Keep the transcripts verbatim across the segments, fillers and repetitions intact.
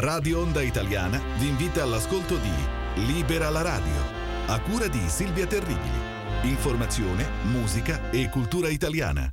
Radio Onda Italiana vi invita all'ascolto di Libera la radio, a cura di Silvia Terribili. Informazione, musica e cultura italiana.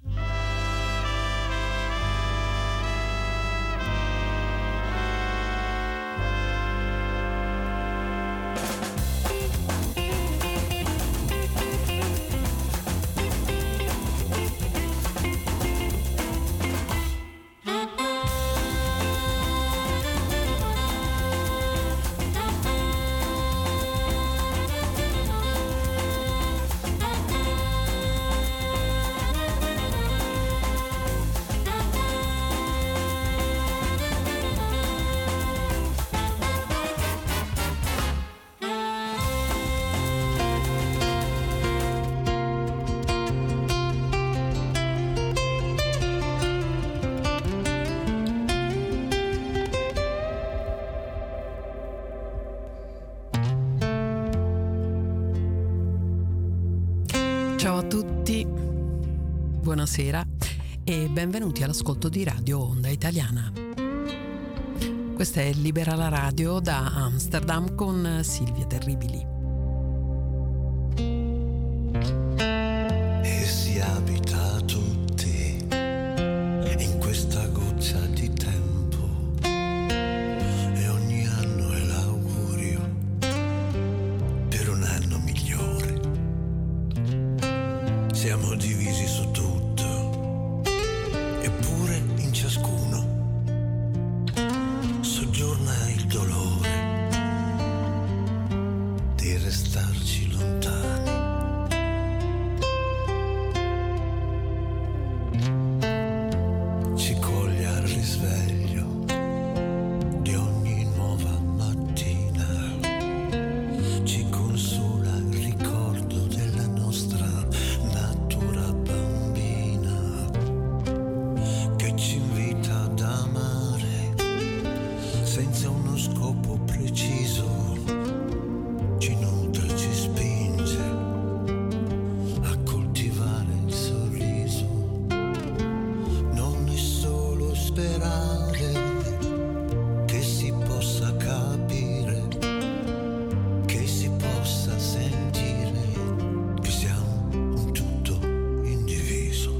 Ciao a tutti, buonasera e benvenuti all'ascolto di Radio Onda Italiana. Questa è Libera la radio da Amsterdam con Silvia Terribili. E si abita tutti in questa goccia di tempo e ogni anno è l'augurio per un anno migliore. Siamo divisi su tutto, eppure in ciascuno soggiorna il dolore di restarci lontani. Ci coglie al risveglio di ogni nuova mattina, ci consola il ricordo della nostra natura bambina che ci invita ad amare senza uno scopo preciso, ci nutre, ci spinge a coltivare il sorriso. Non è solo sperare che si possa capire, che si possa sentire che siamo un tutto indiviso.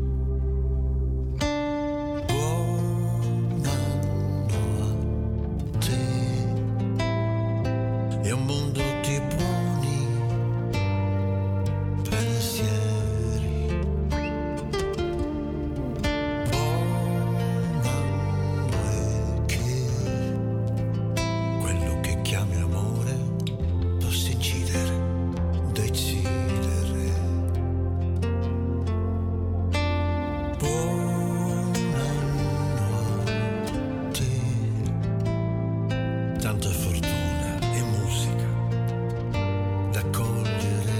Buon anno a te e un mondo di buoni pensieri. Buon anno e che quello che chiami amore possa incidere, decidere. Buon anno a te, tanta fortuna e musica da cogliere.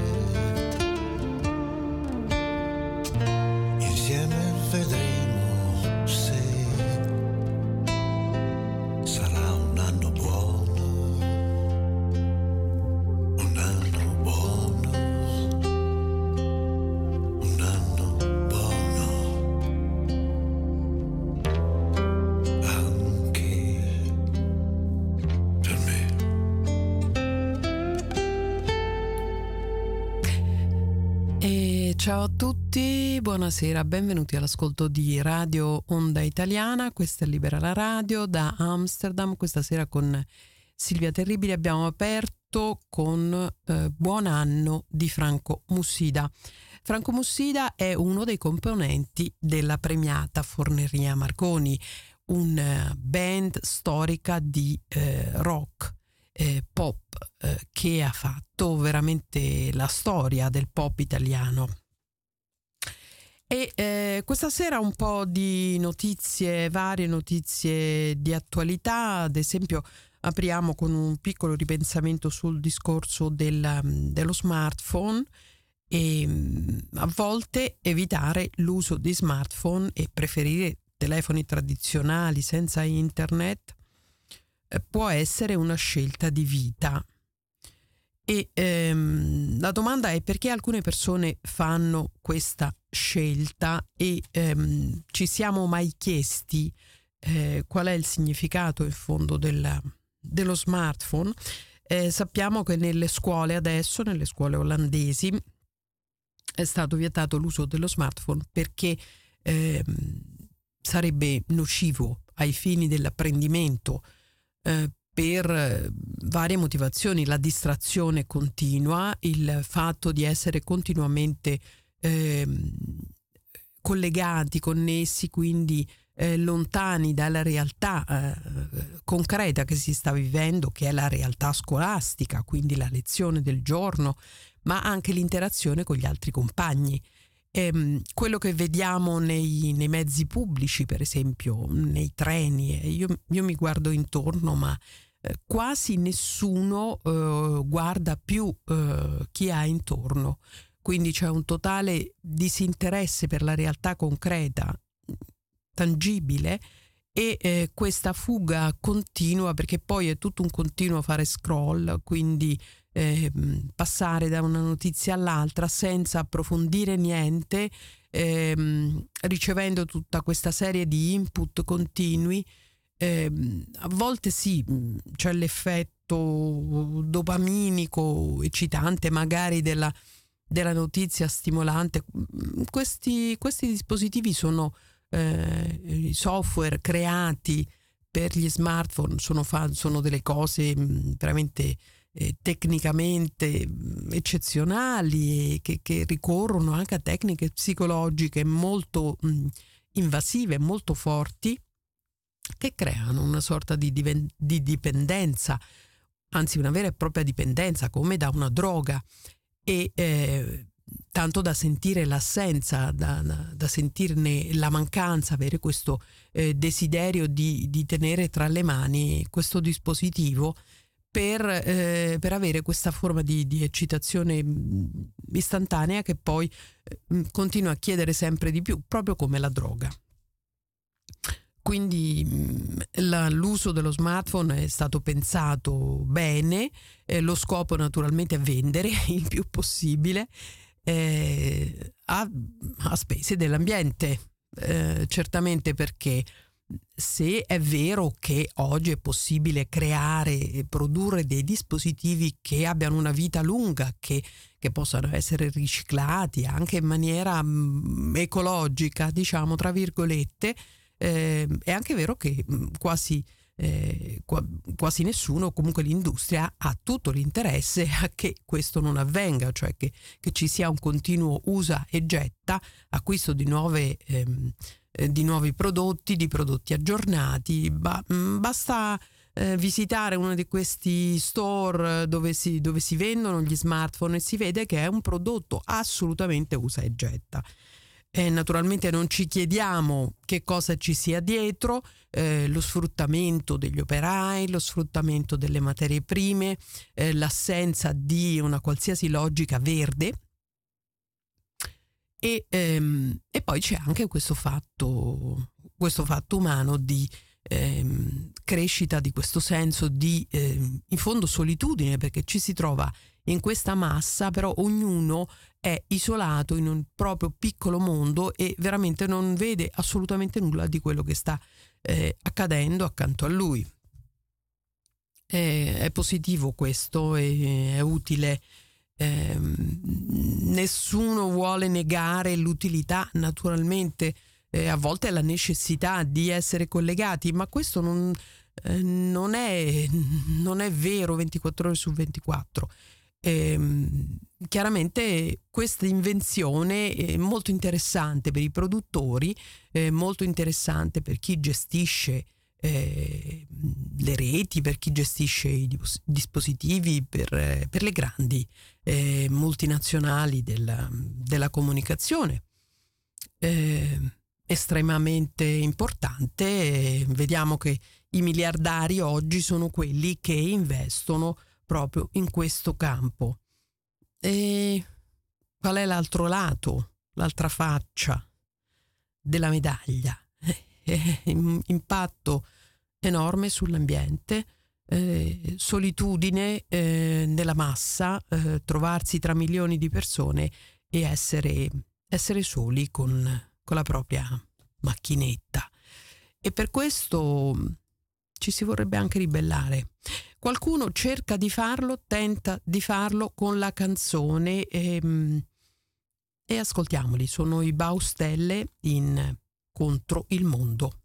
Insieme vedremo se sarà un anno buono, un anno buono, un anno buono anche per me. E ciao a tutti, buonasera, benvenuti all'ascolto di Radio Onda Italiana. Questa è Libera la radio da Amsterdam. Questa sera con Silvia Terribili abbiamo aperto con eh, Buon anno di Franco Mussida. Franco Mussida è uno dei componenti della premiata Forneria Marconi, una band storica di eh, rock, eh, pop, eh, che ha fatto veramente la storia del pop italiano. E eh, questa sera un po' di notizie, varie notizie di attualità. Ad esempio apriamo con un piccolo ripensamento sul discorso del, dello smartphone e a volte evitare l'uso di smartphone e preferire telefoni tradizionali senza internet eh, può essere una scelta di vita. E ehm, la domanda è: perché alcune persone fanno questa scelta e ehm, ci siamo mai chiesti eh, qual è il significato in fondo della, dello smartphone. Eh, sappiamo che nelle scuole adesso, nelle scuole olandesi, è stato vietato l'uso dello smartphone perché eh, sarebbe nocivo ai fini dell'apprendimento eh, per varie motivazioni, la distrazione continua, il fatto di essere continuamente eh, collegati, connessi, quindi eh, lontani dalla realtà eh, concreta che si sta vivendo, che è la realtà scolastica, quindi la lezione del giorno, ma anche l'interazione con gli altri compagni. Ehm, quello che vediamo nei, nei mezzi pubblici, per esempio, nei treni, eh, io, io mi guardo intorno, ma eh, quasi nessuno eh, guarda più eh, chi ha intorno. Quindi c'è un totale disinteresse per la realtà concreta, tangibile, e eh, questa fuga continua, perché poi è tutto un continuo fare scroll, quindi eh, passare da una notizia all'altra senza approfondire niente, ehm, ricevendo tutta questa serie di input continui. Ehm, a volte sì, c'è l'effetto dopaminico eccitante magari della, della notizia stimolante. Questi, questi dispositivi sono eh, i software creati per gli smartphone, sono, fa, sono delle cose veramente eh, tecnicamente eccezionali, che, che ricorrono anche a tecniche psicologiche molto mh, invasive, molto forti, che creano una sorta di, diven- di dipendenza, anzi una vera e propria dipendenza, come da una droga, e eh, tanto da sentire l'assenza, da, da, da sentirne la mancanza, avere questo eh, desiderio di, di tenere tra le mani questo dispositivo per, eh, per avere questa forma di, di eccitazione istantanea che poi eh, continua a chiedere sempre di più, proprio come la droga. Quindi la, l'uso dello smartphone è stato pensato bene, eh, lo scopo naturalmente è vendere il più possibile eh, a, a spese dell'ambiente, eh, certamente, perché se è vero che oggi è possibile creare e produrre dei dispositivi che abbiano una vita lunga, che, che possano essere riciclati anche in maniera mh, ecologica, diciamo tra virgolette, Eh, è anche vero che mh, quasi, eh, qua, quasi nessuno, comunque l'industria, ha tutto l'interesse a che questo non avvenga, cioè che, che ci sia un continuo usa e getta, acquisto di, nuove, ehm, eh, di nuovi prodotti, di prodotti aggiornati. Ba- mh, basta eh, visitare uno di questi store dove si, dove si vendono gli smartphone e si vede che è un prodotto assolutamente usa e getta. Eh, naturalmente non ci chiediamo che cosa ci sia dietro, eh, lo sfruttamento degli operai, lo sfruttamento delle materie prime, eh, l'assenza di una qualsiasi logica verde, e, ehm, e poi c'è anche questo fatto, questo fatto umano di ehm, crescita di questo senso di, ehm, in fondo, solitudine, perché ci si trova in questa massa, però ognuno è isolato in un proprio piccolo mondo e veramente non vede assolutamente nulla di quello che sta eh, accadendo accanto a lui. È, è positivo questo, è, è utile. Eh, nessuno vuole negare l'utilità, naturalmente eh, a volte è la necessità di essere collegati, ma questo non, eh, non, è, non è vero ventiquattro ore su ventiquattro. Eh, chiaramente questa invenzione è molto interessante per i produttori, è molto interessante per chi gestisce eh, le reti, per chi gestisce i dispositivi, per, eh, per le grandi eh, multinazionali della, della comunicazione. Eh, estremamente importante. Eh, vediamo che i miliardari oggi sono quelli che investono proprio in questo campo. E qual è l'altro lato, l'altra faccia della medaglia? Eh, impatto enorme sull'ambiente, eh, solitudine eh, nella massa, eh, trovarsi tra milioni di persone e essere, essere soli con, con la propria macchinetta. e per questo ci si vorrebbe anche ribellare. Qualcuno cerca di farlo, tenta di farlo con la canzone e, e ascoltiamoli, sono i Baustelle in Contro il mondo.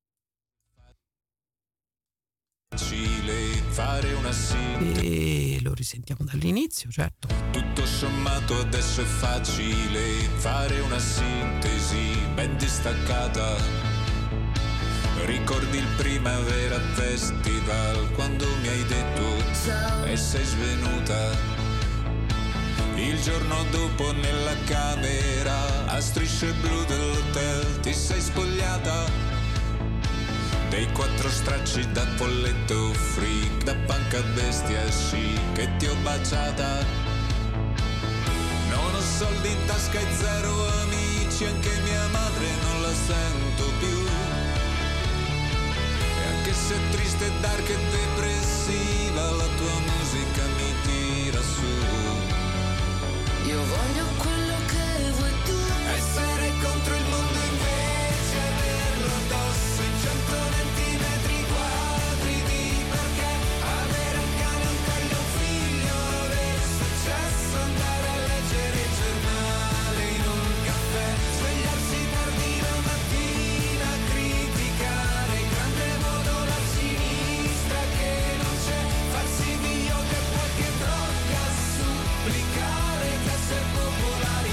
Facile fare una sintesi. E lo risentiamo dall'inizio, certo. Tutto sommato adesso è facile fare una sintesi ben distaccata. Ricordi il Primavera Festival quando mi hai detto ciao e sei svenuta. Il giorno dopo nella camera a strisce blu dell'hotel ti sei spogliata dei quattro stracci da folletto freak, da panca bestia sì che ti ho baciata. Non ho soldi in tasca e zero amici, anche mia madre non la sento più. E anche se è triste, dark e depressiva, la tua musica mi tira su. Io voglio quello che vuoi tu, essere contro il mondo invece averlo addosso in centoventi metri quadri di perché avere un cane, un taglio, un figlio, avere successo, andare a leggere il giornale in un caffè, svegliarsi tardi la mattina, criticare in grande modo la sinistra che non c'è, farsi di yoga e qualche droga, supplicare classe popolari.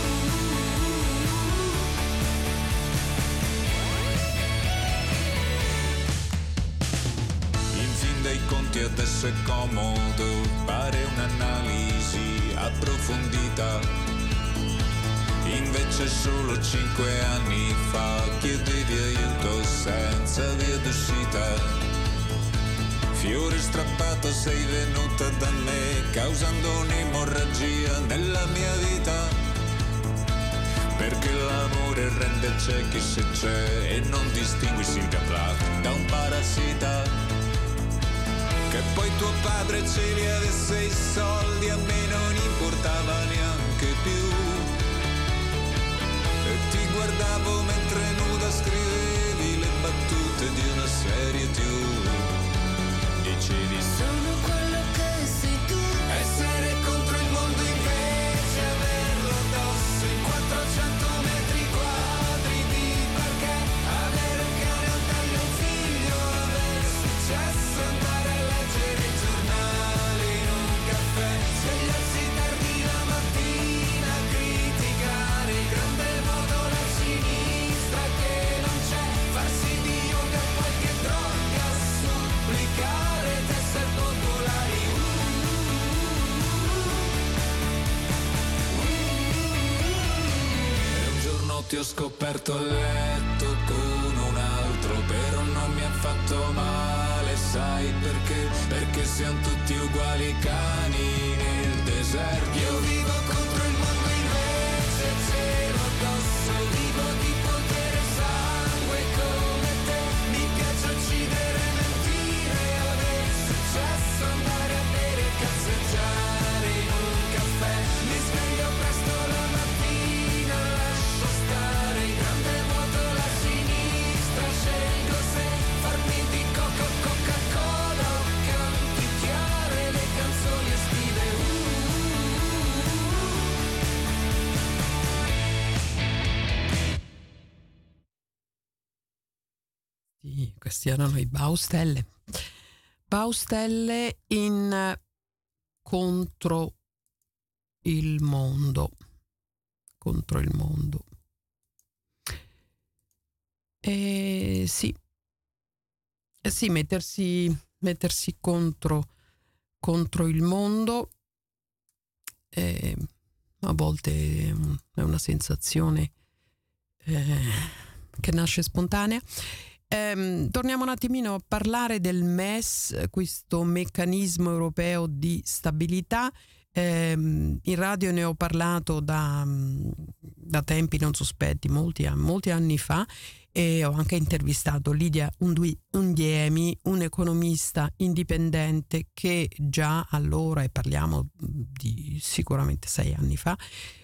In fin dei conti adesso è comodo fare un'analisi approfondita. Invece solo cinque anni fa chiedevi aiuto senza via d'uscita. Fiore strappato sei venuta da me causando un'emorragia nella mia vita. Perché l'amore rende ciechi se c'è e non distingui Silvia Plath da un parassita. Che poi tuo padre ce li avesse i soldi, a me non importava neanche più. E ti guardavo mentre nuda scrivevi le battute di una serie tivù. Dicevi sono quello che sei tu, essere contro il mondo invece averlo addosso in quattrocento metri quadri di perché avere un cane, un taglio, un figlio, avere successo, andare a leggere il giornale in un caffè, svegliarsi tardi la mattina, criticare in grande modo la sinistra che non c'è, farsi di yoga qualche droga, supplicare teste popolari. E un giorno ti ho scoperto a letto con un altro, però non mi ha fatto male, sai perché? Perché siamo tutti uguali cani nel deserto. Io vivo contro il mondo invece cielo addosso, vivo di potere e sangue come te, mi piace uccidere, mentire, avere successo, andare a bere e cazzeggiare in un caffè, mi sveglio presto la mattina, lascio stare in grande moto la sinistra, scelgo se farmi di coca o Coca-Cola o canticchiare le canzoni estive. Sì, questi erano i Baustelle. Baustelle in Contro il mondo. Contro il mondo. E sì, eh sì, mettersi, mettersi contro, contro il mondo eh, a volte è una sensazione eh, che nasce spontanea. Eh, torniamo un attimino a parlare del M E S, questo meccanismo europeo di stabilità. Eh, in radio ne ho parlato da, da tempi non sospetti, molti, molti anni fa, e ho anche intervistato Lidia Undiemi, un'economista indipendente che già allora, e parliamo di sicuramente sei anni fa,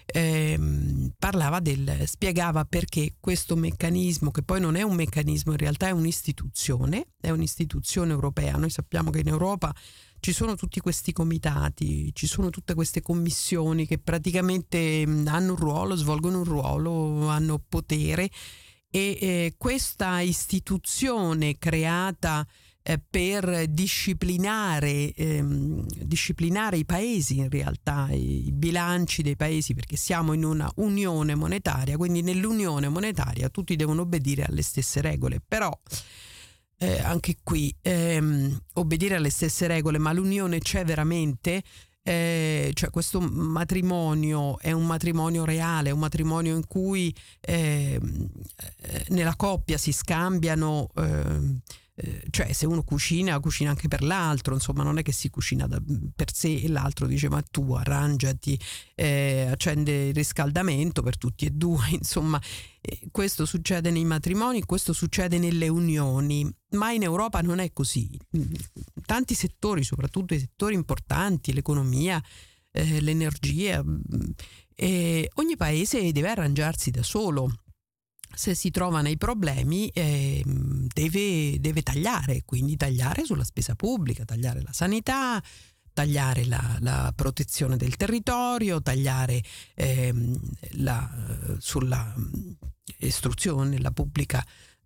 ehm, parlava del, spiegava perché questo meccanismo, che poi non è un meccanismo, in realtà è un'istituzione, è un'istituzione europea. Noi sappiamo che in Europa ci sono tutti questi comitati, ci sono tutte queste commissioni che praticamente hanno un ruolo, svolgono un ruolo, hanno potere, e eh, questa istituzione creata eh, per disciplinare, ehm, disciplinare i paesi, in realtà i bilanci dei paesi, perché siamo in una unione monetaria, quindi nell'unione monetaria tutti devono obbedire alle stesse regole, però eh, anche qui ehm, obbedire alle stesse regole, ma l'unione c'è veramente? Eh, cioè questo matrimonio è un matrimonio reale, un matrimonio in cui eh, nella coppia si scambiano, eh, eh, cioè se uno cucina, cucina anche per l'altro, insomma non è che si cucina da, per sé e l'altro dice ma tu arrangiati, eh, accende il riscaldamento per tutti e due, insomma eh, questo succede nei matrimoni, questo succede nelle unioni, ma in Europa non è così. Tanti settori, soprattutto i settori importanti, l'economia, eh, l'energia, eh, ogni paese deve arrangiarsi da solo. Se si trova nei problemi eh, deve, deve tagliare, quindi tagliare sulla spesa pubblica, tagliare la sanità, tagliare la, la protezione del territorio, tagliare eh, la, sulla istruzione, la pubblica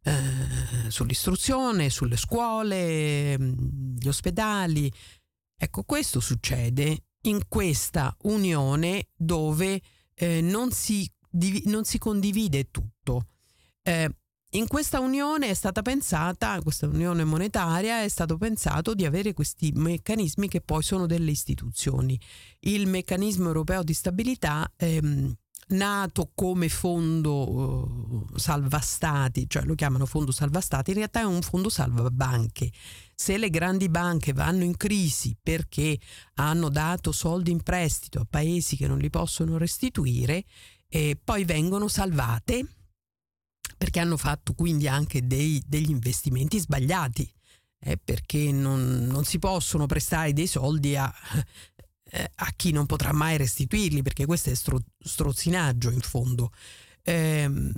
Eh, sull'istruzione, sulle scuole, gli ospedali. Ecco, questo succede in questa unione dove eh, non, si div- non si condivide tutto. Eh, in questa unione è stata pensata, questa unione monetaria è stato pensato di avere questi meccanismi che poi sono delle istituzioni. Il meccanismo europeo di stabilità ehm, nato come fondo uh, salva stati, cioè lo chiamano fondo salva stati, in realtà è un fondo salva banche. Se le grandi banche vanno in crisi perché hanno dato soldi in prestito a paesi che non li possono restituire, e poi vengono salvate perché hanno fatto quindi anche dei, degli investimenti sbagliati, eh, perché non, non si possono prestare dei soldi a a chi non potrà mai restituirli, perché questo è stro- strozzinaggio in fondo. Ehm,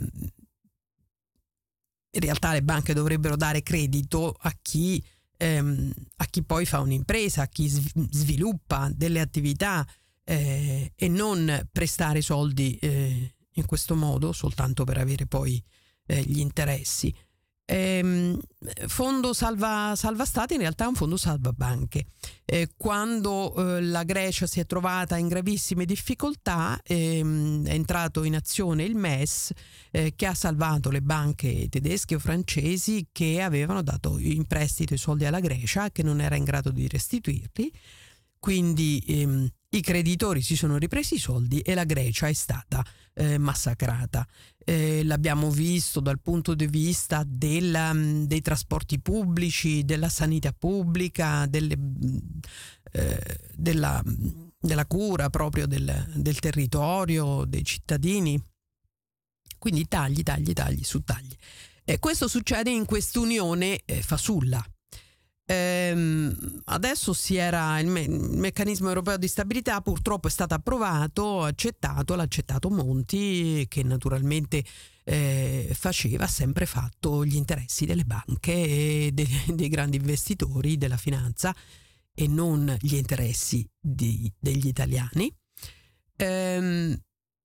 in realtà le banche dovrebbero dare credito a chi, ehm, a chi poi fa un'impresa, a chi sv- sviluppa delle attività eh, e non prestare soldi eh, in questo modo soltanto per avere poi eh, gli interessi. Eh, fondo salva, salva stati in realtà è un fondo salva banche. Eh, quando eh, la Grecia si è trovata in gravissime difficoltà ehm, è entrato in azione il M E S eh, che ha salvato le banche tedesche o francesi che avevano dato in prestito i soldi alla Grecia, che non era in grado di restituirli, quindi ehm, i creditori si sono ripresi i soldi e la Grecia è stata eh, massacrata. Eh, l'abbiamo visto dal punto di vista della, dei trasporti pubblici, della sanità pubblica, delle, eh, della, della cura proprio del, del territorio, dei cittadini. Quindi tagli, tagli, tagli su tagli. E questo succede in quest'unione eh, fasulla. Ehm, adesso si era il, me- il meccanismo europeo di stabilità purtroppo è stato approvato, accettato, l'ha accettato Monti, che naturalmente eh, faceva, ha sempre fatto gli interessi delle banche e de- dei grandi investitori della finanza e non gli interessi di- degli italiani. Ehm,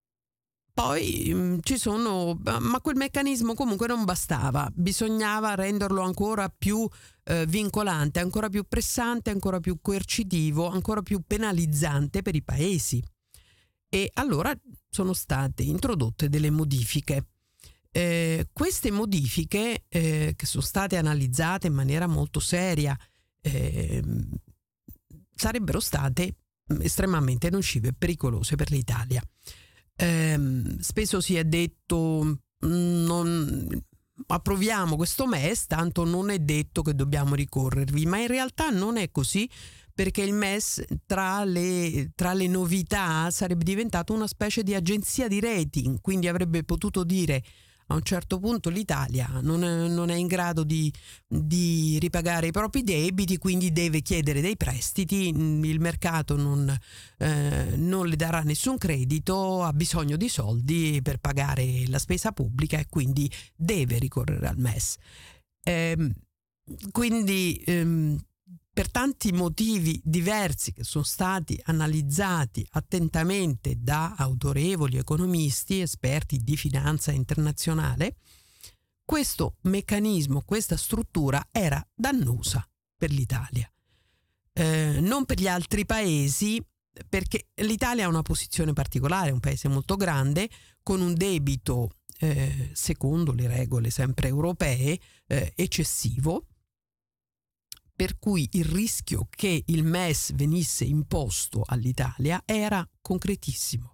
Poi mh, ci sono, ma quel meccanismo comunque non bastava, bisognava renderlo ancora più eh, vincolante, ancora più pressante, ancora più coercitivo, ancora più penalizzante per i paesi. E allora sono state introdotte delle modifiche. Eh, queste modifiche, eh, che sono state analizzate in maniera molto seria, eh, sarebbero state estremamente nocive e pericolose per l'Italia. Eh, spesso si è detto non approviamo questo M E S, tanto non è detto che dobbiamo ricorrervi, ma in realtà non è così, perché il M E S tra le, tra le novità sarebbe diventato una specie di agenzia di rating, quindi avrebbe potuto dire a un certo punto l'Italia non è, non è in grado di, di ripagare i propri debiti, quindi deve chiedere dei prestiti, il mercato non, eh, non le darà nessun credito, ha bisogno di soldi per pagare la spesa pubblica e quindi deve ricorrere al M E S. Eh, quindi ehm, per tanti motivi diversi che sono stati analizzati attentamente da autorevoli economisti, esperti di finanza internazionale, questo meccanismo, questa struttura era dannosa per l'Italia. Eh, non per gli altri paesi, perché l'Italia ha una posizione particolare, è un paese molto grande, con un debito, eh, secondo le regole sempre europee, eh, eccessivo, per cui il rischio che il M E S venisse imposto all'Italia era concretissimo.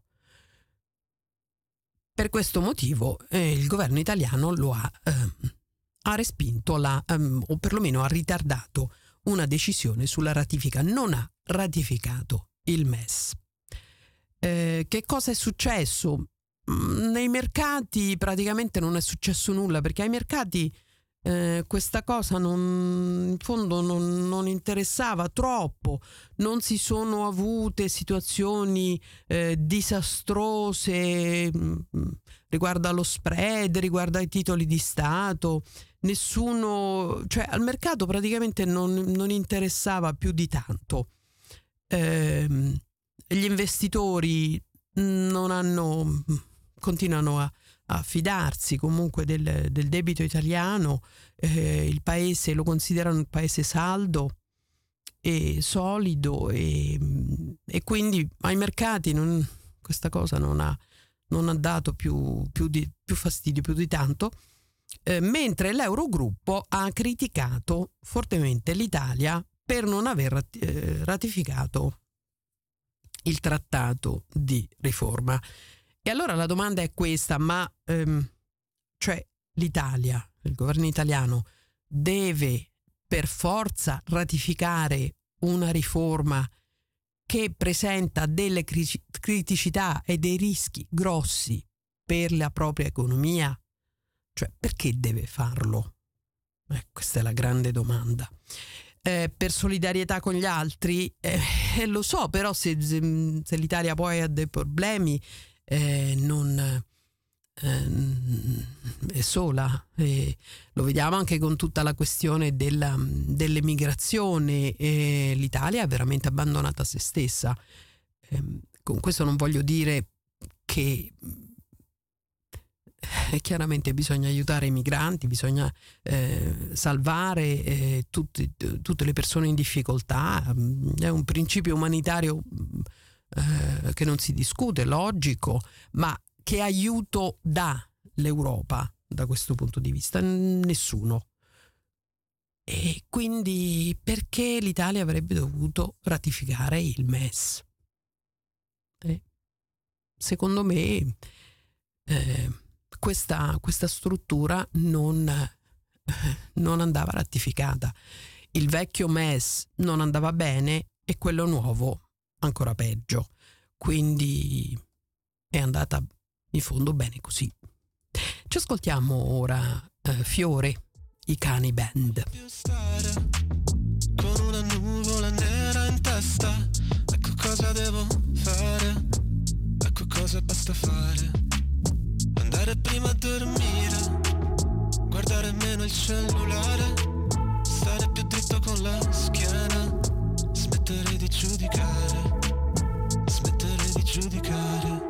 Per questo motivo eh, il governo italiano lo ha, eh, ha respinto la, um, o perlomeno ha ritardato una decisione sulla ratifica, non ha ratificato il M E S. Eh, che cosa è successo? Nei mercati praticamente non è successo nulla, perché ai mercati Eh, questa cosa non, in fondo non, non interessava troppo, non si sono avute situazioni eh, disastrose mh, riguardo allo spread, riguardo ai titoli di Stato, nessuno, cioè al mercato praticamente non, non interessava più di tanto. Eh, gli investitori non hanno, continuano a a fidarsi comunque del, del debito italiano, eh, il paese lo considerano un paese saldo e solido e, e quindi ai mercati non, questa cosa non ha, non ha dato più, più, di, più fastidio, più di tanto, eh, mentre l'Eurogruppo ha criticato fortemente l'Italia per non aver rat- eh, ratificato il trattato di riforma. E allora la domanda è questa, ma ehm, cioè l'Italia, il governo italiano deve per forza ratificare una riforma che presenta delle criticità e dei rischi grossi per la propria economia? Cioè perché deve farlo? Eh, questa è la grande domanda. Eh, per solidarietà con gli altri? Eh, lo so, però se, se, se l'Italia poi ha dei problemi Eh, non eh, è sola, eh, lo vediamo anche con tutta la questione della, dell'emigrazione, eh, l'Italia è veramente abbandonata a se stessa. Eh, con questo non voglio dire che eh, chiaramente bisogna aiutare i migranti, bisogna eh, salvare eh, tutti, tutte le persone in difficoltà, è un principio umanitario Eh, che non si discute, logico, ma che aiuto dà l'Europa da questo punto di vista? Nessuno. E quindi perché l'Italia avrebbe dovuto ratificare il M E S? Eh, secondo me eh, questa, questa struttura non, eh, non andava ratificata. Il vecchio M E S non andava bene e quello nuovo ancora peggio, quindi è andata in fondo bene così. Ci ascoltiamo ora eh, Fiore, i Cani Band. Più stare con una nuvola nera in testa, ecco cosa devo fare, ecco cosa basta fare, andare prima a dormire, guardare meno il cellulare, stare più dritto con la schiena, smettere di giudicare, smettere di giudicare.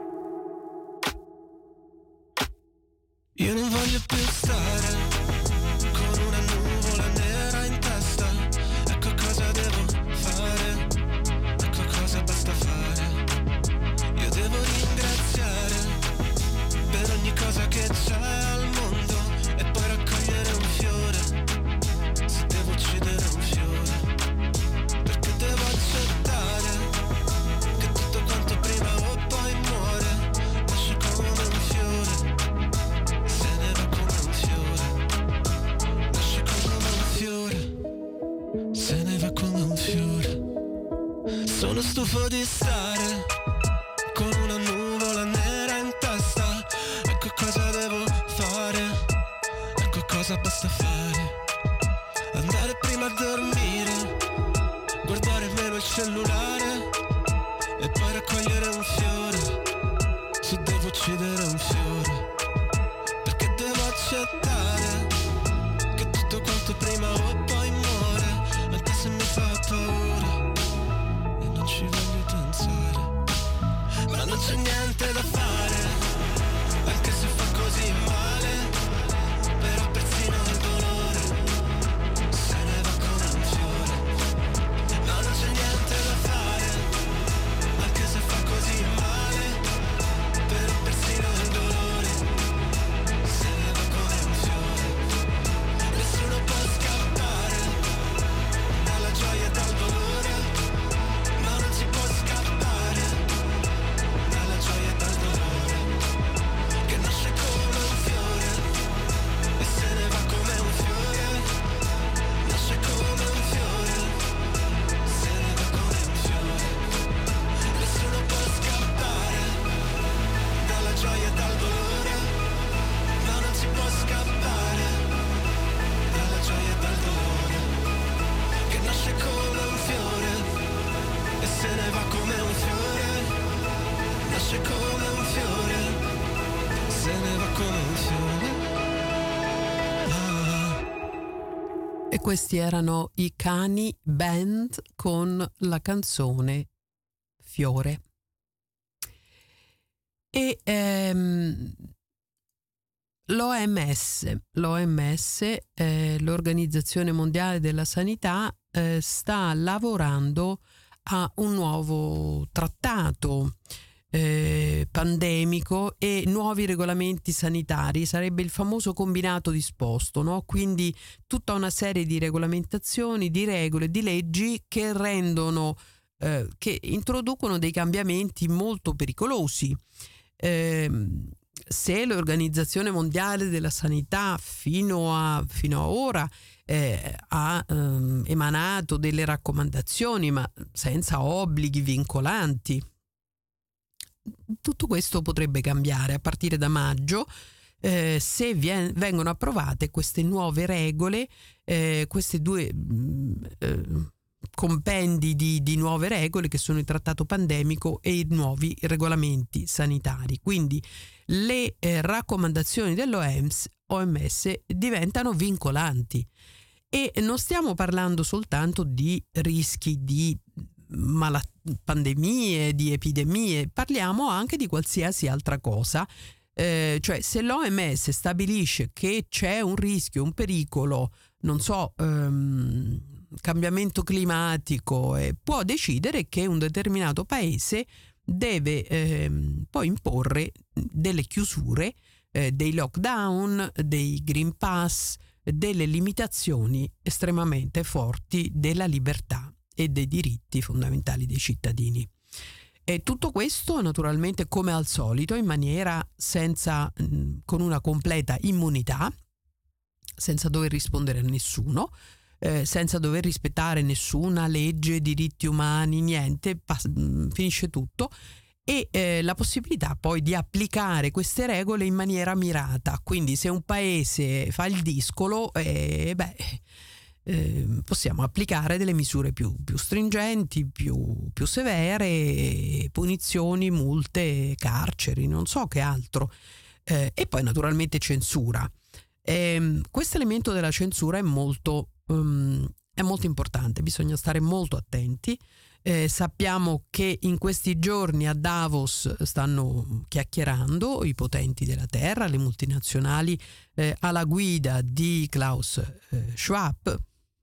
Io non voglio più stare con una nuvola nera in testa, ecco cosa devo fare, ecco cosa basta fare. Io devo ringraziare per ogni cosa che c'è al mondo e poi raccogliere un fiore, se devo uccidere un fiore, perché devo accettare che tutto quanto prima o poi muore, nasce come un fiore, se ne va come un fiore, nasce come un fiore, se ne va come un fiore. Sono stufo di stare con una nuvola nera in testa, ecco cosa devo fare. cosa basta fare? Andare prima a dormire, guardare meno il cellulare e poi raccogliere un fiore. Se devo uccidere un fiore, perché devo accettare che tutto quanto prima o poi muore, anche se mi fa paura e non ci voglio pensare. Ma non c'è niente da fare, anche se fa così male, però persino il dolore se ne va come un fiore. Ma non c'è niente da fare, anche se fa così male, però persino il dolore se ne va come un fiore. Nessuno può scappare dalla gioia e dal dolore, ma non si può scappare dalla gioia e dal dolore, che nasce come un fiore e se ne va come un fiore. Nasce come un fiore, se ne va come un fiore. Nessuno può scappare dalla gioia e dal dolore, ma non si può scappare dalla gioia e dal dolore, che nasce come un fiore e se ne va come un fiore. Nasce come un fiore, se ne va come un fiore. Ah. E questi erano i Cani Band con la canzone Fiore. E ehm, l'O M S, l'O M S eh, l'Organizzazione Mondiale della Sanità, eh, sta lavorando a un nuovo trattato eh, pandemico e nuovi regolamenti sanitari. Sarebbe il famoso combinato disposto, no? Quindi tutta una serie di regolamentazioni, di regole, di leggi che rendono, eh, che introducono dei cambiamenti molto pericolosi. Eh, se l'Organizzazione Mondiale della Sanità fino a, fino a ora eh, ha ehm, emanato delle raccomandazioni ma senza obblighi vincolanti, tutto questo potrebbe cambiare a partire da maggio eh, se vien- vengono approvate queste nuove regole, eh, queste due mh, eh, compendi di, di nuove regole che sono il trattato pandemico e i nuovi regolamenti sanitari. Quindi le eh, raccomandazioni dell'O M S diventano vincolanti e non stiamo parlando soltanto di rischi di malat- pandemie, di epidemie, parliamo anche di qualsiasi altra cosa. Eh, cioè se l'O M S stabilisce che c'è un rischio, un pericolo, non so, ehm, cambiamento climatico, eh, può decidere che un determinato paese deve ehm, poi imporre delle chiusure, eh, dei lockdown, dei Green Pass, delle limitazioni estremamente forti della libertà e dei diritti fondamentali dei cittadini. E tutto questo naturalmente, come al solito, in maniera senza, mh, con una completa immunità, senza dover rispondere a nessuno, eh, senza dover rispettare nessuna legge, diritti umani, niente, pass- mh, finisce tutto. E eh, la possibilità poi di applicare queste regole in maniera mirata. Quindi se un paese fa il discolo, eh, beh, eh, possiamo applicare delle misure più, più stringenti, più, più severe, punizioni, multe, carceri, non so che altro. Eh, e poi naturalmente censura. Eh, questo elemento della censura è molto, um, è molto importante, bisogna stare molto attenti. Eh, sappiamo che in questi giorni a Davos stanno chiacchierando i potenti della terra, le multinazionali eh, alla guida di Klaus eh, Schwab,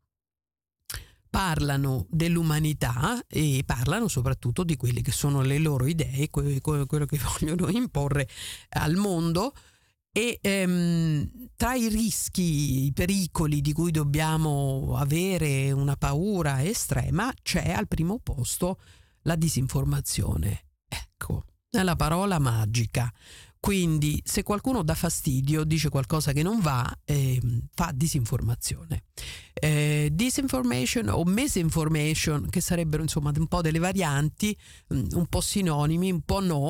parlano dell'umanità e parlano soprattutto di quelle che sono le loro idee, que- que- quello che vogliono imporre al mondo. E ehm, tra i rischi, i pericoli di cui dobbiamo avere una paura estrema c'è al primo posto la disinformazione. Ecco, è la parola magica. Quindi se qualcuno dà fastidio, dice qualcosa che non va, eh, fa disinformazione. Eh, disinformation o misinformation, che sarebbero insomma un po' delle varianti, un po' sinonimi, un po' no.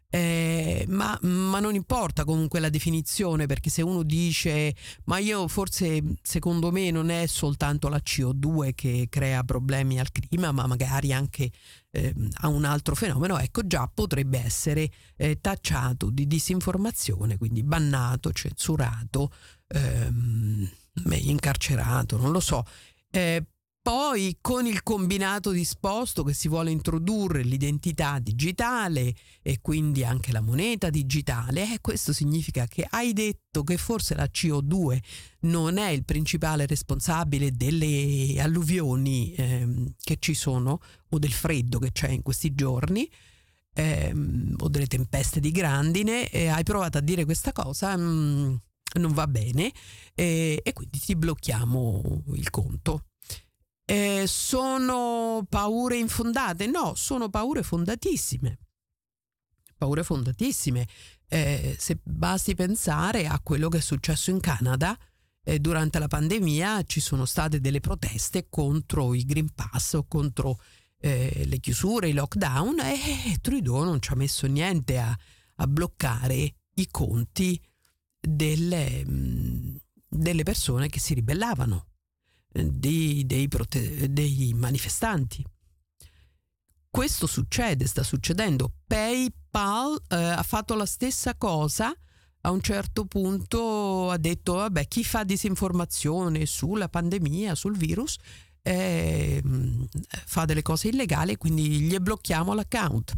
Eh, ma, ma non importa comunque la definizione, perché se uno dice ma io forse secondo me non è soltanto la C O due che crea problemi al clima, ma magari anche eh, a un altro fenomeno, ecco già potrebbe essere eh, tacciato di disinformazione, quindi bannato, censurato, ehm, incarcerato, non lo so. Eh, Poi con il combinato disposto che si vuole introdurre l'identità digitale e quindi anche la moneta digitale, eh, questo significa che hai detto che forse la C O due non è il principale responsabile delle alluvioni ehm, che ci sono, o del freddo che c'è in questi giorni, ehm, o delle tempeste di grandine, e hai provato a dire questa cosa, mh, non va bene, e, e quindi ti blocchiamo il conto. Eh, sono paure infondate? No, sono paure fondatissime. Paure fondatissime. Eh, se basti pensare a quello che è successo in Canada, eh, durante la pandemia ci sono state delle proteste contro i Green Pass o contro eh, le chiusure, i lockdown, e Trudeau non ci ha messo niente a, a bloccare i conti delle, mh, delle persone che si ribellavano. Di, dei, prote- dei manifestanti. Questo succede, sta succedendo. PayPal eh, ha fatto la stessa cosa. A un certo punto ha detto vabbè, chi fa disinformazione sulla pandemia, sul virus, eh, fa delle cose illegali, quindi gli blocchiamo l'account.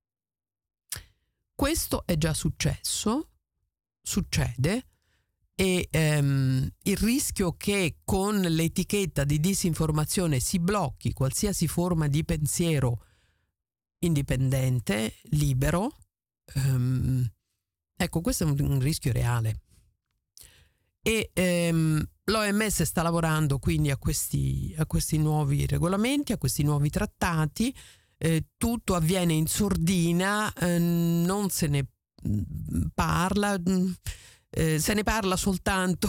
Questo è già successo, succede. E ehm, il rischio che con l'etichetta di disinformazione si blocchi qualsiasi forma di pensiero indipendente, libero, ehm, ecco, questo è un, un rischio reale. E ehm, l'O M S sta lavorando quindi a questi, a questi nuovi regolamenti, a questi nuovi trattati. Eh, tutto avviene in sordina, eh, non se ne parla. Eh, se ne parla soltanto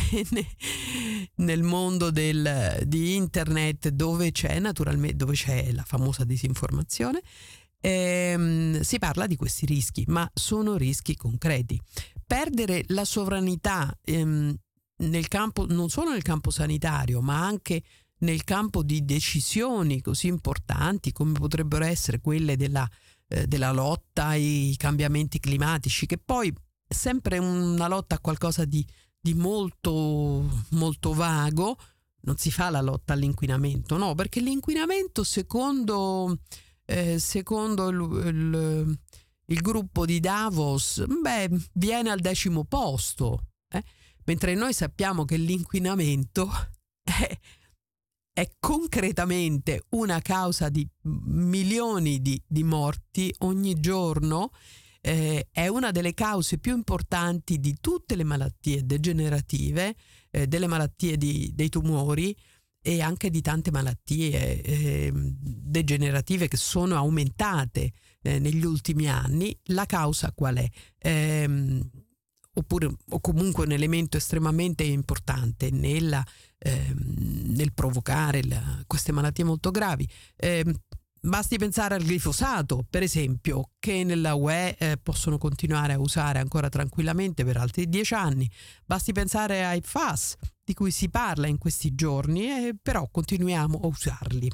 nel mondo del, di internet, dove c'è naturalmente dove c'è la famosa disinformazione. Ehm, si parla di questi rischi, ma sono rischi concreti. Perdere la sovranità ehm, nel campo, non solo nel campo sanitario, ma anche nel campo di decisioni così importanti come potrebbero essere quelle della, eh, della lotta ai cambiamenti climatici, che poi sempre una lotta a qualcosa di, di molto, molto vago. Non si fa la lotta all'inquinamento, no, perché l'inquinamento secondo, eh, secondo il, il, il gruppo di Davos, beh, viene al decimo posto, eh? Mentre noi sappiamo che l'inquinamento è, è concretamente una causa di milioni di, di morti ogni giorno. Eh, è una delle cause più importanti di tutte le malattie degenerative, eh, delle malattie di, dei tumori e anche di tante malattie eh, degenerative che sono aumentate eh, negli ultimi anni. La causa qual è? Eh, oppure, o comunque un elemento estremamente importante nella, eh, nel provocare la, queste malattie molto gravi. Eh, Basti pensare al glifosato, per esempio, che nella U E eh, possono continuare a usare ancora tranquillamente per altri dieci anni. Basti pensare ai P F A S, di cui si parla in questi giorni, eh, però continuiamo a usarli.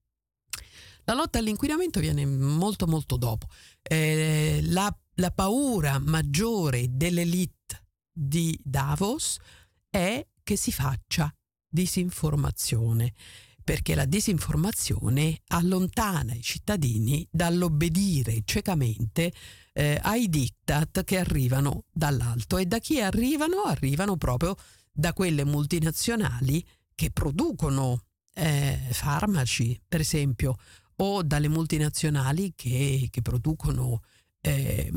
La lotta all'inquinamento viene molto molto dopo. Eh, la, la paura maggiore dell'elite di Davos è che si faccia disinformazione, perché la disinformazione allontana i cittadini dall'obbedire ciecamente eh, ai diktat che arrivano dall'alto. E da chi arrivano? Arrivano proprio da quelle multinazionali che producono eh, farmaci, per esempio, o dalle multinazionali che, che producono eh,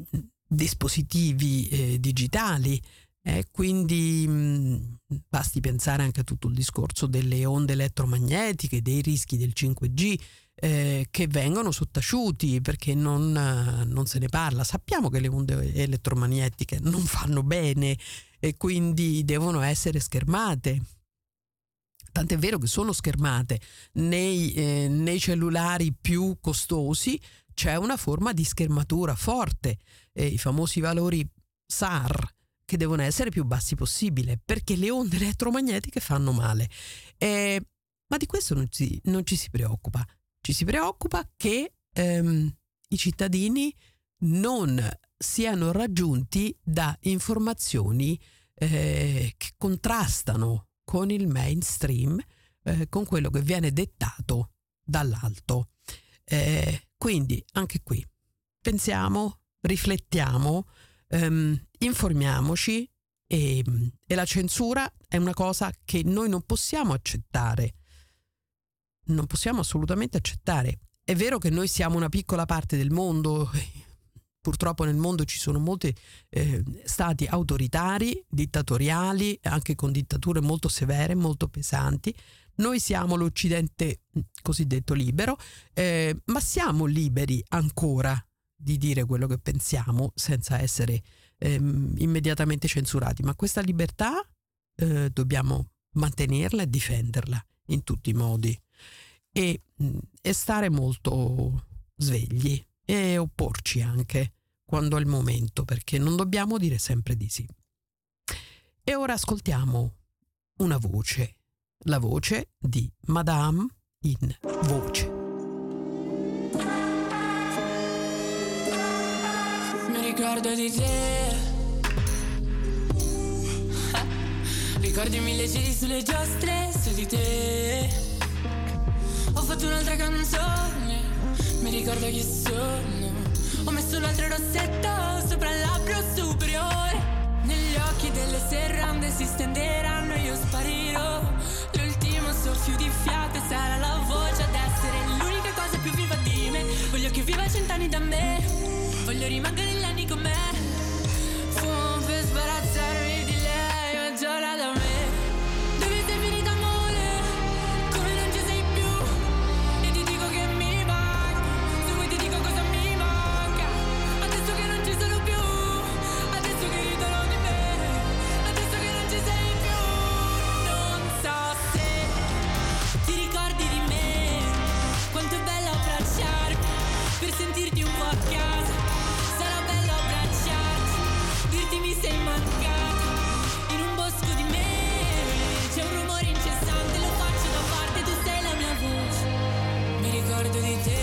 dispositivi eh, digitali. Eh, quindi mh, basti pensare anche a tutto il discorso delle onde elettromagnetiche, dei rischi del cinque G eh, che vengono sottaciuti perché non, non se ne parla. Sappiamo che le onde elettromagnetiche non fanno bene e quindi devono essere schermate. Tant'è vero che sono schermate nei, eh, nei cellulari più costosi. c'è una forma di schermatura forte, eh, i famosi valori S A R, che devono essere più bassi possibile, perché le onde elettromagnetiche fanno male. Eh, ma di questo non ci, non ci si preoccupa. Ci si preoccupa che ehm, i cittadini non siano raggiunti da informazioni eh, che contrastano con il mainstream, eh, con quello che viene dettato dall'alto. Eh, quindi anche qui pensiamo, riflettiamo, ehm, informiamoci e, e la censura è una cosa che noi non possiamo accettare. Non possiamo assolutamente accettare. È vero che noi siamo una piccola parte del mondo, purtroppo nel mondo ci sono molti eh, stati autoritari, dittatoriali, anche con dittature molto severe, molto pesanti. Noi siamo l'Occidente cosiddetto libero, eh, ma siamo liberi ancora di dire quello che pensiamo senza essere eh, immediatamente censurati. Ma questa libertà eh, dobbiamo mantenerla e difenderla in tutti i modi. E, e stare molto svegli e opporci anche quando è il momento, perché non dobbiamo dire sempre di sì. E ora ascoltiamo una voce, la voce di Madame in Voce. Mi ricordo di te, ricordi mille giri sulle giostre su di te. Ho fatto un'altra canzone, mi ricordo chi sono. Ho messo un altro rossetto sopra il labbro superiore. Negli occhi delle serrande si stenderanno e io sparirò. L'ultimo soffio di fiato sarà la voce ad essere l'unica cosa più viva di me. Voglio che viva cent'anni da me, voglio rimanere negli anni con me. Fumo per sbarazzarmi di lei, ma giora da me. Dove sei finita amore? Come non ci sei più? E ti dico che mi manca, se vuoi ti dico cosa mi manca. Adesso che non ci sono più, adesso che ridono di me, adesso che non ci sei più. Non so se ti ricordi di me, quanto è bello abbracciarmi per sentirti un po' a casa. Sarà bello abbracciarti, dirti mi sei mancata. In un bosco di me c'è un rumore incessante, lo faccio da parte, tu sei la mia voce. Mi ricordo di te.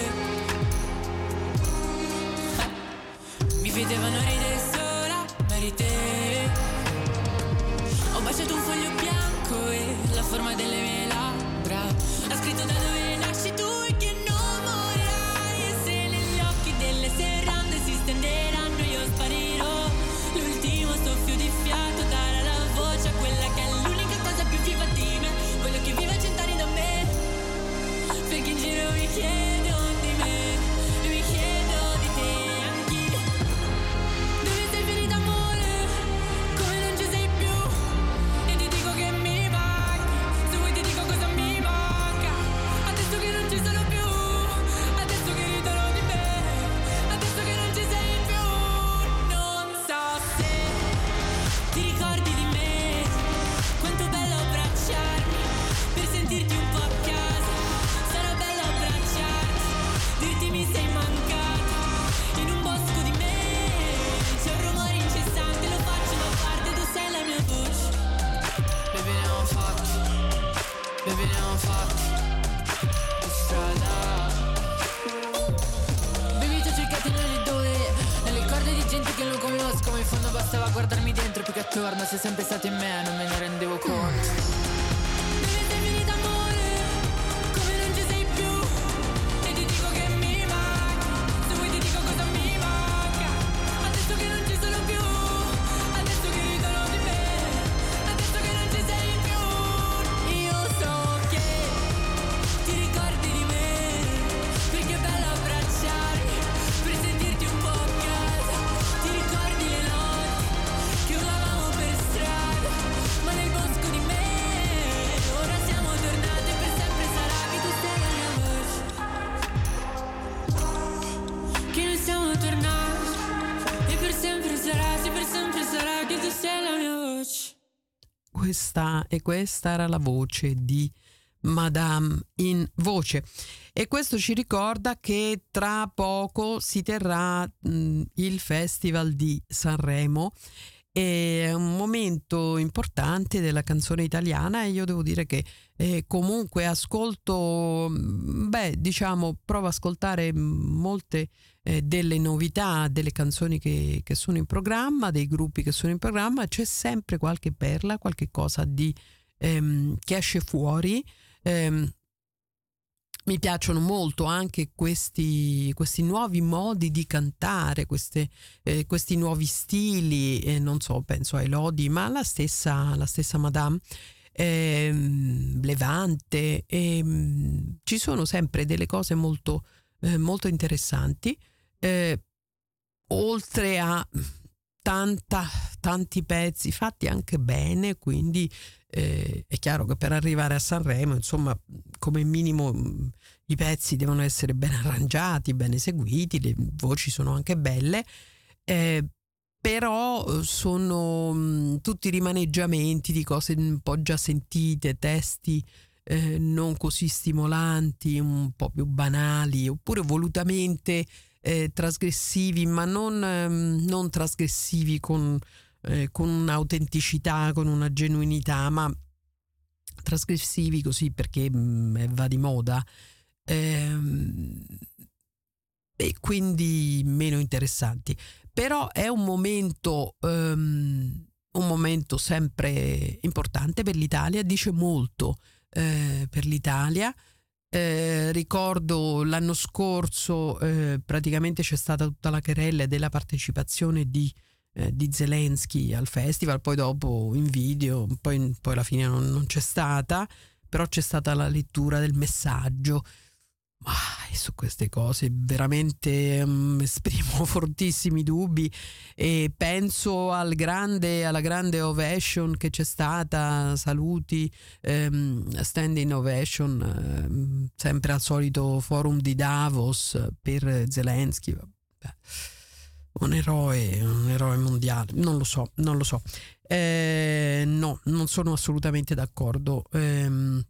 Mi vedevano ridere sola, ma eri te. Ho baciato un foglio bianco e la forma delle mie labbra ha scritto da dove nasci tu e che non morirai. E se negli occhi delle serrande si stenderanno io sparirò. L'ultimo soffio di fiato darà la voce a quella che è l'unica cosa più viva di me. Voglio che viva cent'anni da me, perché in giro mi chiedo di me e mi chiedo di te anch'io. Dove sei finita amore? Come non ci sei più? E ti dico che mi manchi, se vuoi ti dico cosa mi manca. Adesso che non ci sono più, adesso che ridono di me, adesso che non ci sei più. Non so se ti ricordi di me, quanto bello abbracciarmi per sentirti un po' a casa. Sarà bello abbracciarti, dirti mi sei mancata. In un bosco di me c'è un rumore incessante, lo faccio da parte, tu sei la mia voce. Baby ne ho fatti, baby ne ho fatti di strada. Baby ti ho cercato nelle due, nelle corde di gente che non conosco, ma in fondo bastava guardarmi dentro più che attorno. Sei sempre stato in me, non me ne rendevo conto. Dove sei finita amore? Come non ci sei più? E ti dico che mi manchi, se vuoi ti dico cosa mi manca. Adesso che non ci sono più, adesso che ridono di me, adesso che non ci sei più. Io so che ti ricordi di me, perché è bello abbracciarmi per sentirti un po' a casa. Ti ricordi le notti che urlavamo per strada, ma nel bosco di me ora siamo tornate. Per sempre sarà che tu sei la mia voce, che noi siamo tornati. E per sempre sarà, sì per sempre sarà che tu sei la mia voce. Questa e questa era la voce di Madame in voce. E questo ci ricorda che tra poco si terrà mh, il Festival di Sanremo. È un momento importante della canzone italiana e io devo dire che eh, comunque ascolto, beh, diciamo, provo ad ascoltare molte eh, delle novità, delle canzoni che, che sono in programma, dei gruppi che sono in programma. C'è sempre qualche perla, qualche cosa di ehm, che esce fuori. Ehm, Mi piacciono molto anche questi, questi nuovi modi di cantare, queste, eh, questi nuovi stili, eh, non so, penso a Elodie, ma la stessa, la stessa Madame, ehm, Levante, ehm, ci sono sempre delle cose molto, eh, molto interessanti, eh, oltre a tanta, tanti pezzi fatti anche bene, quindi eh, è chiaro che per arrivare a Sanremo, insomma, come minimo mh, i pezzi devono essere ben arrangiati, ben eseguiti, le voci sono anche belle, eh, però sono mh, tutti rimaneggiamenti di cose un po' già sentite, testi eh, non così stimolanti, un po' più banali, oppure volutamente Eh, trasgressivi, ma non, ehm, non trasgressivi con, eh, con un'autenticità, con una genuinità, ma trasgressivi così perché mh, va di moda, ehm, e quindi meno interessanti. Però è un momento, um, un momento sempre importante per l'Italia, dice molto eh, per l'Italia. Eh, ricordo l'anno scorso eh, praticamente c'è stata tutta la querela della partecipazione di, eh, di Zelensky al festival, poi dopo in video, poi, poi alla fine non, non c'è stata, però c'è stata la lettura del messaggio. Ah, su queste cose veramente um, esprimo fortissimi dubbi e penso al grande, alla grande ovation che c'è stata, saluti, um, standing ovation, um, sempre al solito forum di Davos per Zelensky. Vabbè, un eroe, un eroe mondiale, non lo so, non lo so. Eh, no, non sono assolutamente d'accordo. Eh,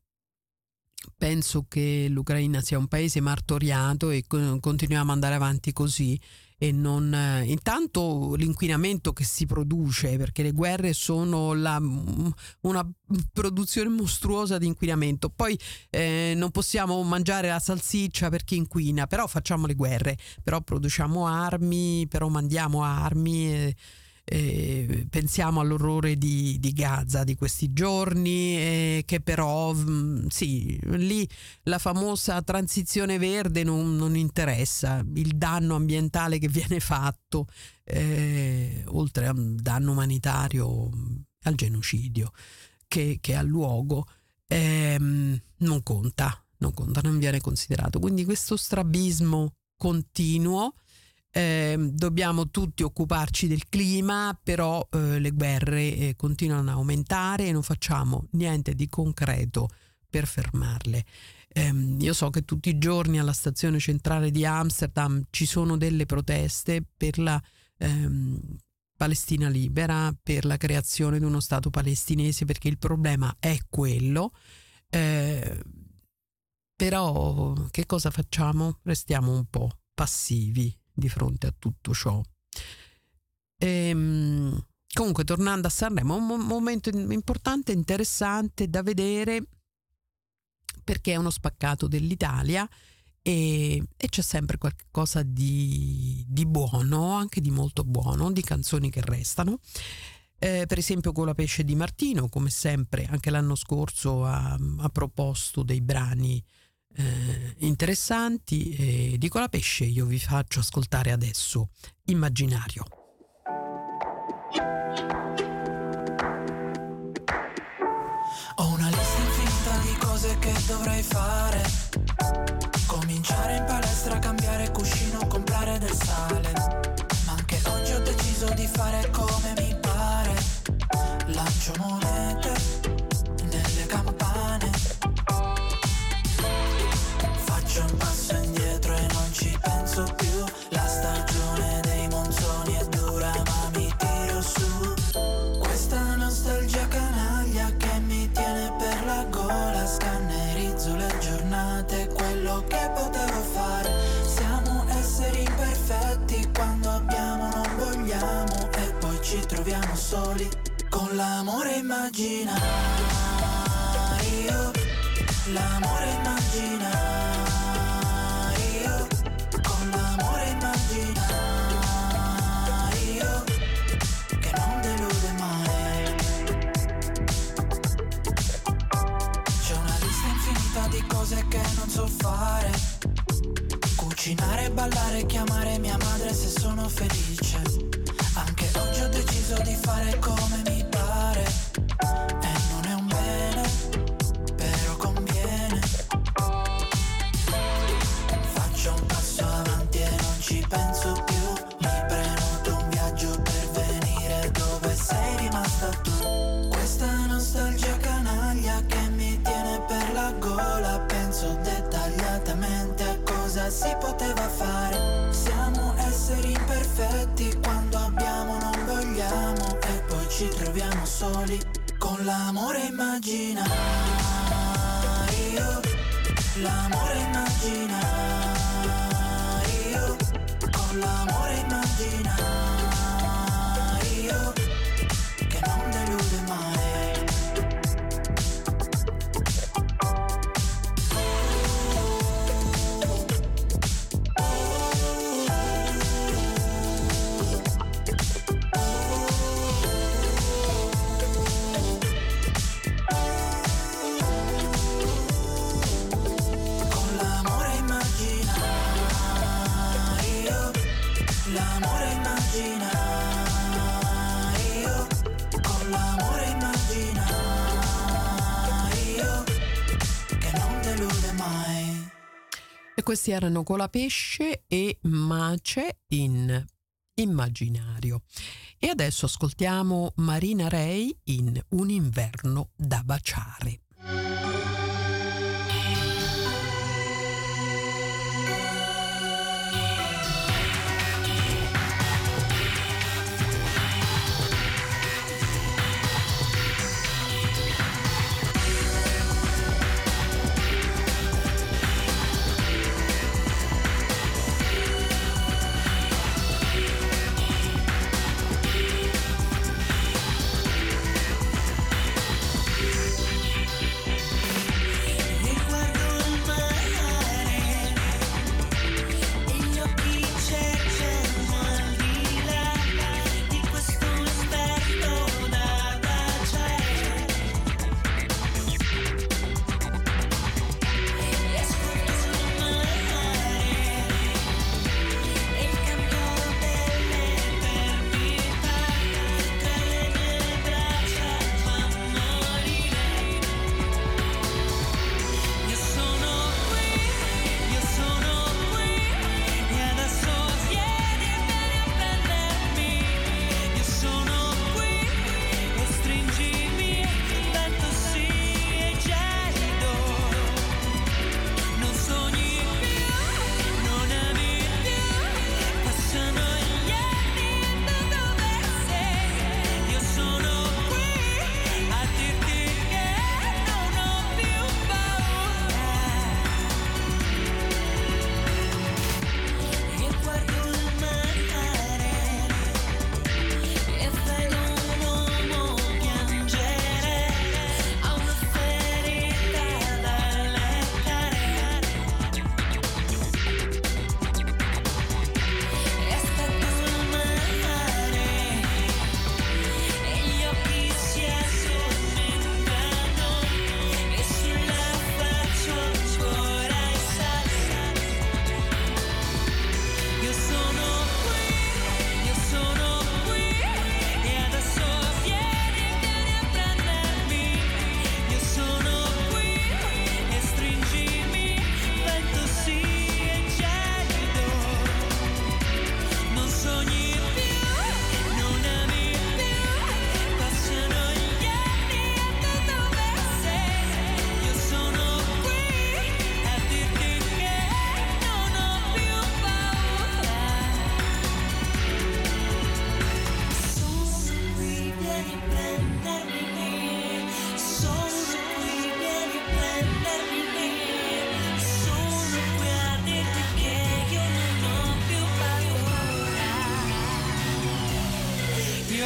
penso che l'Ucraina sia un paese martoriato e continuiamo ad andare avanti così e non intanto l'inquinamento che si produce, perché le guerre sono la, una produzione mostruosa di inquinamento. Poi eh, non possiamo mangiare la salsiccia perché inquina, però facciamo le guerre, però produciamo armi, però mandiamo armi e, Eh, pensiamo all'orrore di, di Gaza di questi giorni, eh, che però mh, sì, lì la famosa transizione verde non, non interessa, il danno ambientale che viene fatto, eh, oltre al danno umanitario, al genocidio che, che ha luogo, eh, non conta, non conta, non viene considerato. Quindi questo strabismo continuo. Eh, dobbiamo tutti occuparci del clima, però eh, le guerre eh, continuano a aumentare e non facciamo niente di concreto per fermarle. Eh, io so che tutti i giorni alla stazione centrale di Amsterdam ci sono delle proteste per la ehm, Palestina libera, per la creazione di uno Stato palestinese, perché il problema è quello. Eh, però che cosa facciamo? Restiamo un po' passivi di fronte a tutto ciò. Ehm, comunque, tornando a Sanremo, un mo- momento importante, interessante da vedere, perché è uno spaccato dell'Italia e, e c'è sempre qualcosa di, di buono, anche di molto buono, di canzoni che restano. Eh, per esempio Colapesce di Martino, come sempre, anche l'anno scorso ha, ha proposto dei brani Eh, interessanti, e di Colapesce io vi faccio ascoltare adesso Immaginario. Ho una lista infinita di cose che dovrei fare: cominciare in palestra, cambiare cuscino, comprare del sale. Ma anche oggi ho deciso di fare come mi pare. Lancio monete nelle campane, faccio un passo indietro e non ci penso più. La stagione dei monsoni è dura ma mi tiro su. Questa nostalgia canaglia che mi tiene per la gola, scanneri che potevo fare. Siamo esseri imperfetti, quando abbiamo non vogliamo e poi ci troviamo soli con l'amore immaginario, l'amore immaginario, con l'amore immaginario che non delude mai. C'è una lista infinita di cose che non so fare: cucinare, ballare, chiamare mia madre se sono felice. Anche oggi ho deciso di fare come mi pare, e non è un bene, però conviene. Faccio un passo avanti e non ci penso più. Mi prenoto un viaggio per venire dove sei rimasta tu. Questa nostalgia canaglia che mi tiene per la gola. Penso dettagliatamente a cosa si poteva fare. Siamo esseri imperfetti, quando abbiamo non vogliamo e poi ci troviamo soli con l'amore immaginario, l'amore immaginario, con l'amore immaginario che non delude mai. L'amore immaginario, con l'amore immaginario che non delude mai. E questi erano Colapesce e Mace in Immaginario. E adesso ascoltiamo Marina Rei in Un inverno da baciare.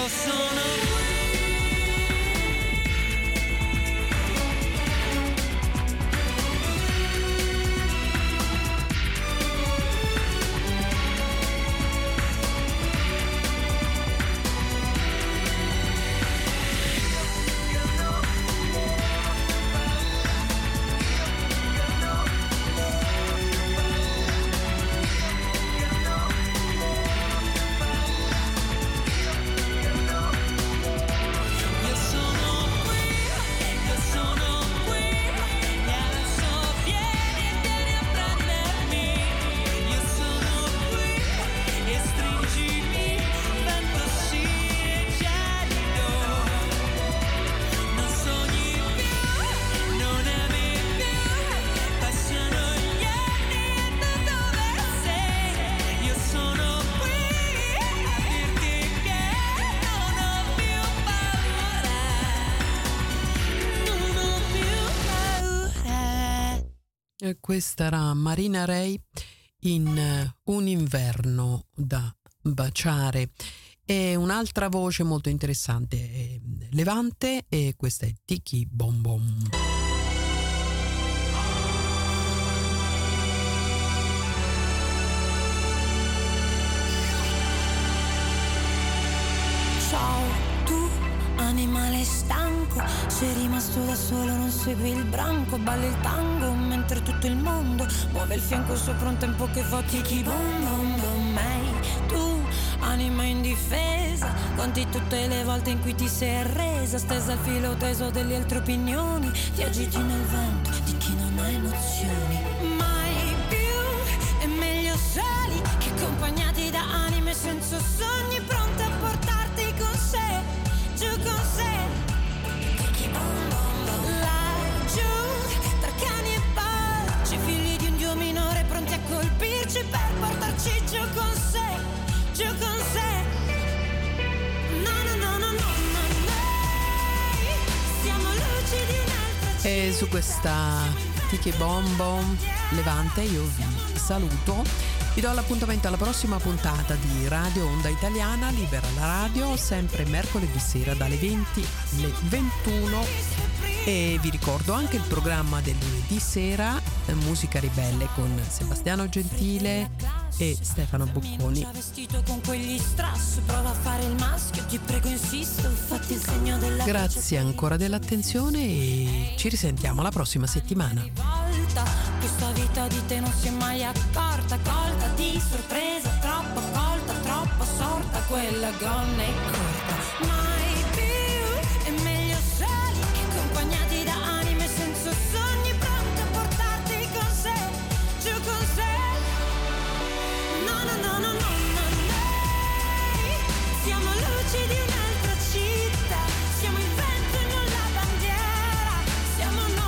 io sono Questa era Marina Ray in Un inverno da baciare. E un'altra voce molto interessante è Levante, e questa è Tiki Bom Bom. Ciao, tu animale stanco, sei rimasto da solo, non segui il branco, balli il tango mentre tutto il mondo muove il fianco sopra un tempo che fa tiki bom bom bom. Ehi, tu anima indifesa, conti tutte le volte in cui ti sei arresa, stesa al filo teso delle altre opinioni, ti agiti nel vento di chi non ha emozioni. Mai più è meglio soli che accompagnati da anime senza sogni, pronte a portarti con sé, giù con sé. Laggiù, tra cani e porci, figli di un dio minore pronti a colpirci per portarci giù con sé, giù con sé. No, no, no, no, no, no, noi siamo luci di un'altra. E su questa Tiki Bom Bom Levante io vi saluto. Vi do l'appuntamento alla prossima puntata di Radio Onda Italiana, Libera la Radio, sempre mercoledì sera dalle venti alle ventuno. E vi ricordo anche il programma del lunedì sera, Musica Ribelle con Sebastiano Gentile e Stefano Bocconi. Grazie ancora dell'attenzione e ci risentiamo la prossima settimana. Questa vita di te non si è mai accorta, colta di sorpresa, troppo colta, troppo sorta, quella gonna è corta. Mai più è meglio soli che accompagnati da anime senza sogni, pronti a portarti con sé, giù con sé. No, no, no, no, no, no, noi siamo luci di un'altra città, siamo il vento e non la bandiera, siamo noi.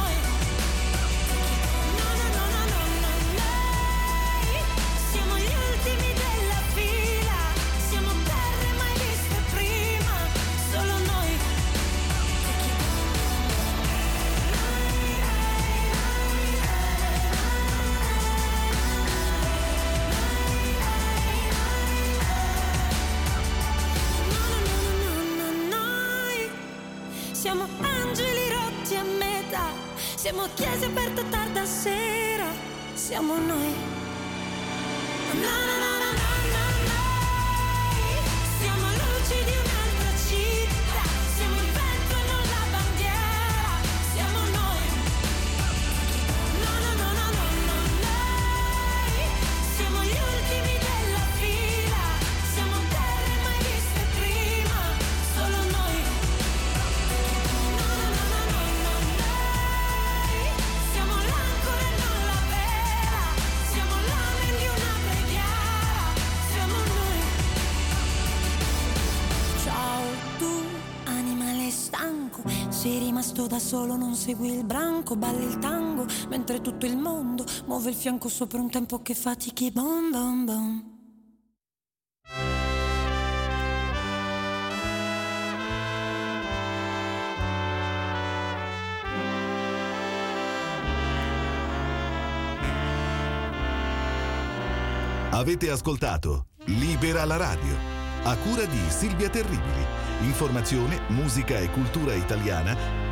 Siamo angeli rotti a metà, siamo chiese aperte tarda sera, siamo noi. No, no, no, no, no, no, noi siamo luci di un'altra città, siamo il vento e non la bandiera, siamo noi. No, no, no, no, no, no, noi siamo gli ultimi della fila, siamo terre mai viste prima, solo noi. Sei rimasto da solo, non segui il branco, balli il tango mentre tutto il mondo muove il fianco sopra un tempo che fatichi bom bom bom. Avete ascoltato Libera la Radio, a cura di Silvia Terribili. Informazione, musica e cultura italiana